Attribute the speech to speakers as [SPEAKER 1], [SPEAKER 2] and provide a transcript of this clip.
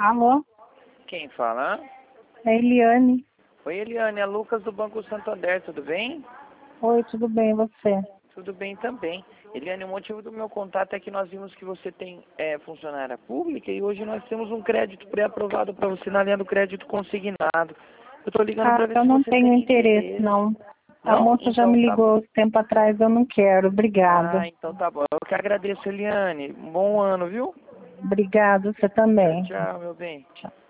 [SPEAKER 1] Alô?
[SPEAKER 2] Quem fala?
[SPEAKER 1] É Eliane.
[SPEAKER 2] Oi, Eliane, é Lucas do Banco Santander, tudo bem?
[SPEAKER 1] Oi, tudo bem, e você?
[SPEAKER 2] Tudo bem também. Eliane, o motivo do meu contato é que nós vimos que você tem funcionária pública e hoje nós temos um crédito pré-aprovado para você na linha do crédito consignado. Eu estou ligando para ver
[SPEAKER 1] Eu
[SPEAKER 2] se
[SPEAKER 1] não
[SPEAKER 2] você
[SPEAKER 1] tenho
[SPEAKER 2] tem
[SPEAKER 1] interesse,
[SPEAKER 2] interesse.
[SPEAKER 1] não. A
[SPEAKER 2] Não?
[SPEAKER 1] moça já
[SPEAKER 2] Então
[SPEAKER 1] me
[SPEAKER 2] tá
[SPEAKER 1] ligou
[SPEAKER 2] bom.
[SPEAKER 1] esse tempo atrás, eu não quero. Obrigada.
[SPEAKER 2] Então tá bom. Eu que agradeço, Eliane. Um bom ano, viu?
[SPEAKER 1] Obrigada, você
[SPEAKER 2] Tchau,
[SPEAKER 1] também.
[SPEAKER 2] tchau, meu bem.
[SPEAKER 1] Tchau.